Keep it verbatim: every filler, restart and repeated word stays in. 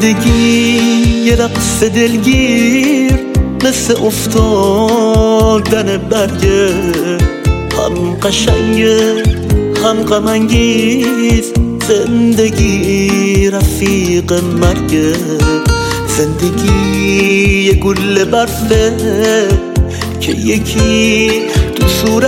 زندگی یه رقص دلگیر مثل افتادن برگه، هم قشنگه هم غم انگیز. زندگی رفیق مرگه، زندگی یه گل برفه که یکی تو صورت